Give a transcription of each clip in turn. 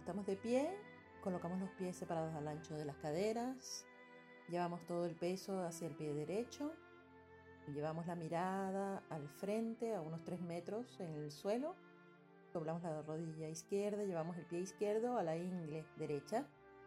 estamos de pie, colocamos los pies separados al ancho de las caderas, llevamos todo el peso hacia el pie derecho, llevamos la mirada al frente a unos 3 metros en el suelo, doblamos la rodilla izquierda, llevamos el pie izquierdo a la ingle derecha.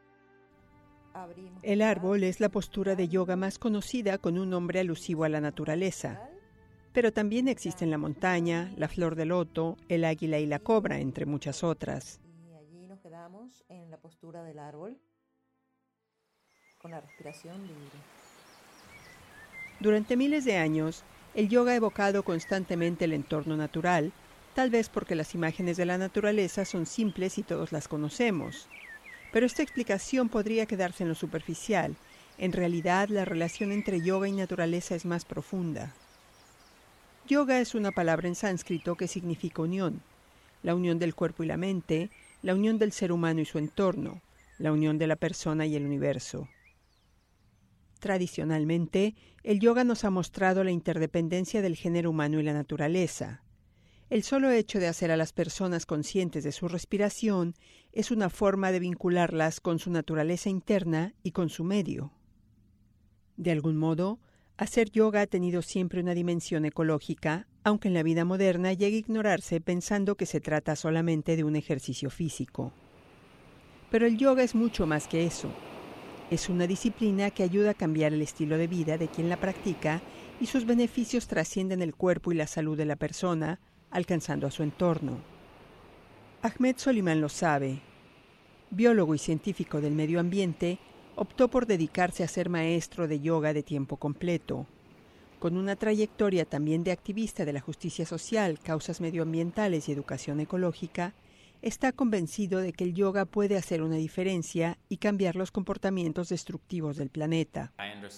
El árbol es la postura de yoga más conocida con un nombre alusivo a la naturaleza. Pero también existen la montaña, la flor de loto, el águila y la cobra, entre muchas otras. Y allí nos quedamos en la postura del árbol, con la respiración libre. Durante miles de años, el yoga ha evocado constantemente el entorno natural, tal vez porque las imágenes de la naturaleza son simples y todos las conocemos. Pero esta explicación podría quedarse en lo superficial. En realidad, la relación entre yoga y naturaleza es más profunda. Yoga es una palabra en sánscrito que significa unión. La unión del cuerpo y la mente, la unión del ser humano y su entorno, la unión de la persona y el universo. Tradicionalmente, el yoga nos ha mostrado la interdependencia del género humano y la naturaleza. El solo hecho de hacer a las personas conscientes de su respiración es una forma de vincularlas con su naturaleza interna y con su medio. De algún modo, hacer yoga ha tenido siempre una dimensión ecológica, aunque en la vida moderna llegue a ignorarse pensando que se trata solamente de un ejercicio físico. Pero el yoga es mucho más que eso. Es una disciplina que ayuda a cambiar el estilo de vida de quien la practica y sus beneficios trascienden el cuerpo y la salud de la persona, alcanzando a su entorno. Ahmed Soliman lo sabe. Biólogo y científico del medio ambiente, optó por dedicarse a ser maestro de yoga de tiempo completo. Con una trayectoria también de activista de la justicia social, causas medioambientales y educación ecológica, está convencido de que el yoga puede hacer una diferencia y cambiar los comportamientos destructivos del planeta.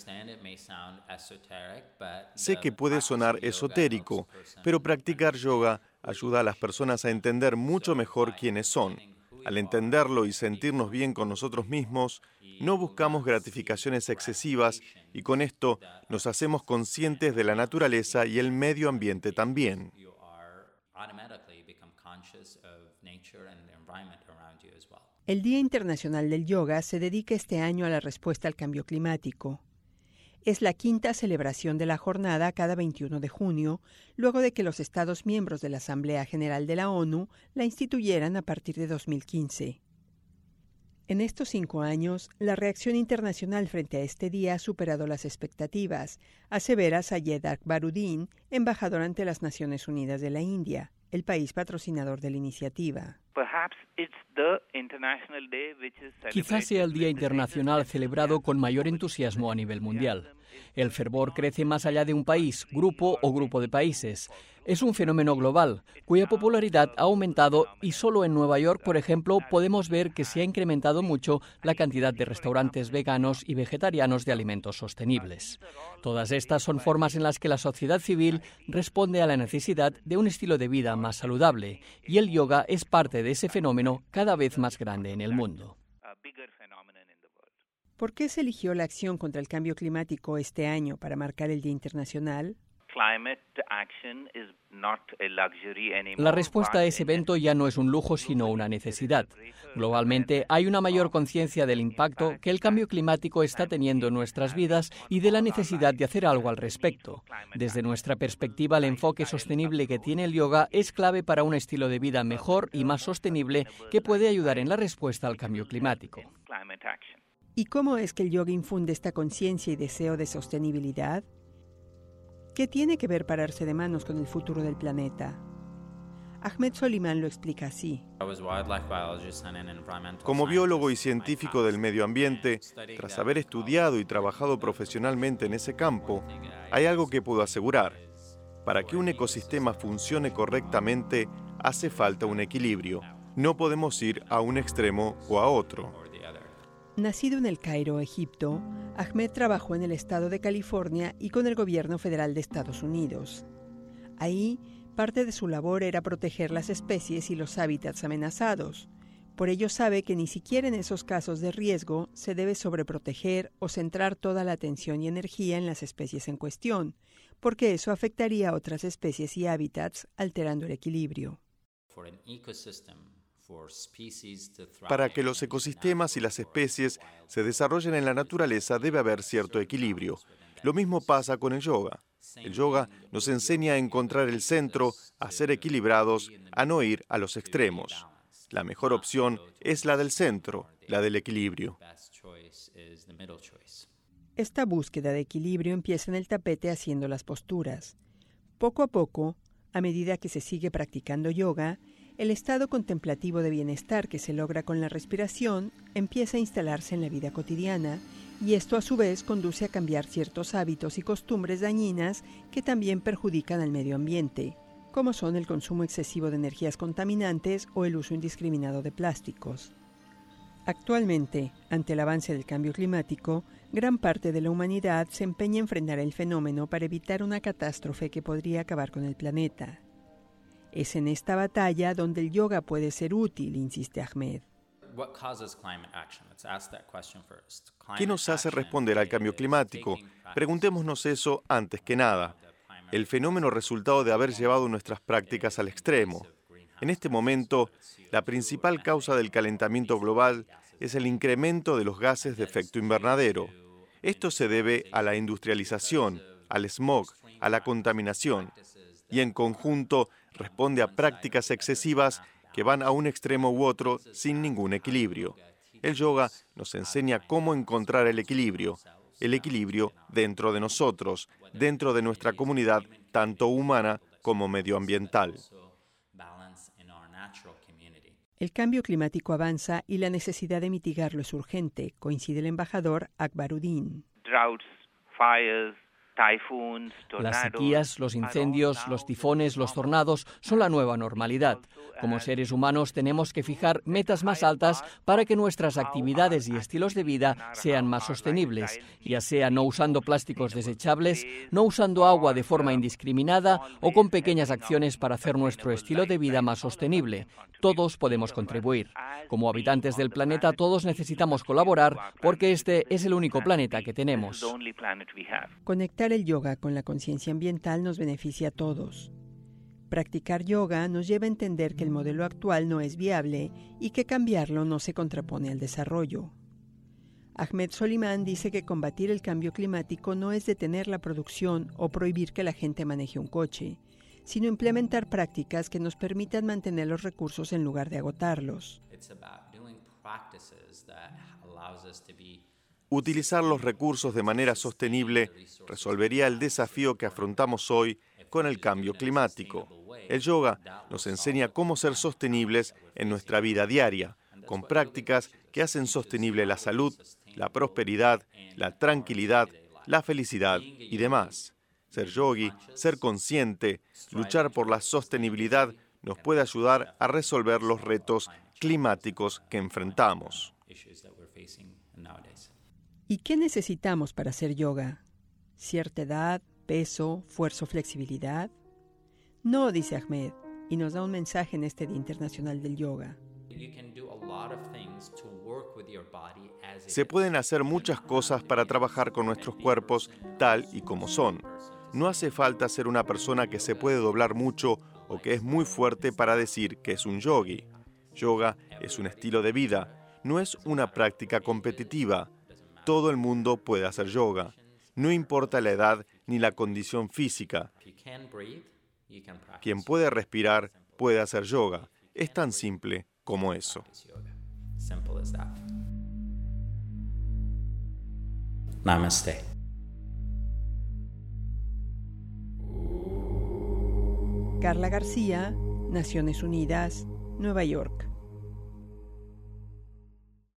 Sé que puede sonar esotérico, pero practicar yoga ayuda a las personas a entender mucho mejor quiénes son. Al entenderlo y sentirnos bien con nosotros mismos, no buscamos gratificaciones excesivas y con esto nos hacemos conscientes de la naturaleza y el medio ambiente también. El Día Internacional del Yoga se dedica este año a la respuesta al cambio climático. Es la quinta celebración de la jornada cada 21 de junio, luego de que los Estados miembros de la Asamblea General de la ONU la instituyeran a partir de 2015. En estos 5 años, la reacción internacional frente a este día ha superado las expectativas, asevera Sayed Akbaruddin, embajador ante las Naciones Unidas de la India, el país patrocinador de la iniciativa. Quizás sea el Día Internacional celebrado con mayor entusiasmo a nivel mundial. El fervor crece más allá de un país, grupo o grupo de países. Es un fenómeno global, cuya popularidad ha aumentado y solo en Nueva York, por ejemplo, podemos ver que se ha incrementado mucho la cantidad de restaurantes veganos y vegetarianos de alimentos sostenibles. Todas estas son formas en las que la sociedad civil responde a la necesidad de un estilo de vida más saludable, y el yoga es parte de ese fenómeno cada vez más grande en el mundo. ¿Por qué se eligió la acción contra el cambio climático este año para marcar el Día Internacional? La respuesta a ese evento ya no es un lujo, sino una necesidad. Globalmente, hay una mayor conciencia del impacto que el cambio climático está teniendo en nuestras vidas y de la necesidad de hacer algo al respecto. Desde nuestra perspectiva, el enfoque sostenible que tiene el yoga es clave para un estilo de vida mejor y más sostenible que puede ayudar en la respuesta al cambio climático. ¿Y cómo es que el yoga infunde esta conciencia y deseo de sostenibilidad? ¿Qué tiene que ver pararse de manos con el futuro del planeta? Ahmed Soliman lo explica así. Como biólogo y científico del medio ambiente, tras haber estudiado y trabajado profesionalmente en ese campo, hay algo que puedo asegurar. Para que un ecosistema funcione correctamente, hace falta un equilibrio. No podemos ir a un extremo o a otro. Nacido en El Cairo, Egipto, Ahmed trabajó en el estado de California y con el gobierno federal de Estados Unidos. Ahí, parte de su labor era proteger las especies y los hábitats amenazados. Por ello sabe que ni siquiera en esos casos de riesgo se debe sobreproteger o centrar toda la atención y energía en las especies en cuestión, porque eso afectaría a otras especies y hábitats, alterando el equilibrio. Para que los ecosistemas y las especies se desarrollen en la naturaleza debe haber cierto equilibrio. Lo mismo pasa con el yoga. El yoga nos enseña a encontrar el centro, a ser equilibrados, a no ir a los extremos. La mejor opción es la del centro, la del equilibrio. Esta búsqueda de equilibrio empieza en el tapete haciendo las posturas. Poco a poco, a medida que se sigue practicando yoga, el estado contemplativo de bienestar que se logra con la respiración empieza a instalarse en la vida cotidiana, y esto a su vez conduce a cambiar ciertos hábitos y costumbres dañinas que también perjudican al medio ambiente, como son el consumo excesivo de energías contaminantes o el uso indiscriminado de plásticos. Actualmente, ante el avance del cambio climático, gran parte de la humanidad se empeña en frenar el fenómeno para evitar una catástrofe que podría acabar con el planeta. Es en esta batalla donde el yoga puede ser útil, insiste Ahmed. ¿Qué nos hace responder al cambio climático? Preguntémonos eso antes que nada. El fenómeno resultado de haber llevado nuestras prácticas al extremo. En este momento, la principal causa del calentamiento global es el incremento de los gases de efecto invernadero. Esto se debe a la industrialización, al smog, a la contaminación, y en conjunto responde a prácticas excesivas que van a un extremo u otro sin ningún equilibrio. El yoga nos enseña cómo encontrar el equilibrio dentro de nosotros, dentro de nuestra comunidad, tanto humana como medioambiental. El cambio climático avanza y la necesidad de mitigarlo es urgente, coincide el embajador Akbaruddin. Las sequías, los incendios, los tifones, los tornados son la nueva normalidad. Como seres humanos tenemos que fijar metas más altas para que nuestras actividades y estilos de vida sean más sostenibles, ya sea no usando plásticos desechables, no usando agua de forma indiscriminada o con pequeñas acciones para hacer nuestro estilo de vida más sostenible. Todos podemos contribuir. Como habitantes del planeta, todos necesitamos colaborar porque este es el único planeta que tenemos. Conectar el yoga con la conciencia ambiental nos beneficia a todos. Practicar yoga nos lleva a entender que el modelo actual no es viable y que cambiarlo no se contrapone al desarrollo. Ahmed Soliman dice que combatir el cambio climático no es detener la producción o prohibir que la gente maneje un coche, sino implementar prácticas que nos permitan mantener los recursos en lugar de agotarlos. Utilizar los recursos de manera sostenible resolvería el desafío que afrontamos hoy con el cambio climático. El yoga nos enseña cómo ser sostenibles en nuestra vida diaria, con prácticas que hacen sostenible la salud, la prosperidad, la tranquilidad, la felicidad y demás. Ser yogi, ser consciente, luchar por la sostenibilidad nos puede ayudar a resolver los retos climáticos que enfrentamos. ¿Y qué necesitamos para hacer yoga? ¿Cierta edad, peso, fuerza o flexibilidad? No, dice Ahmed, y nos da un mensaje en este Día Internacional del Yoga. Se pueden hacer muchas cosas para trabajar con nuestros cuerpos tal y como son. No hace falta ser una persona que se puede doblar mucho o que es muy fuerte para decir que es un yogi. Yoga es un estilo de vida, no es una práctica competitiva. Todo el mundo puede hacer yoga. No importa la edad ni la condición física. Quien puede respirar puede hacer yoga. Es tan simple como eso. Namaste. Carla García, Naciones Unidas, Nueva York.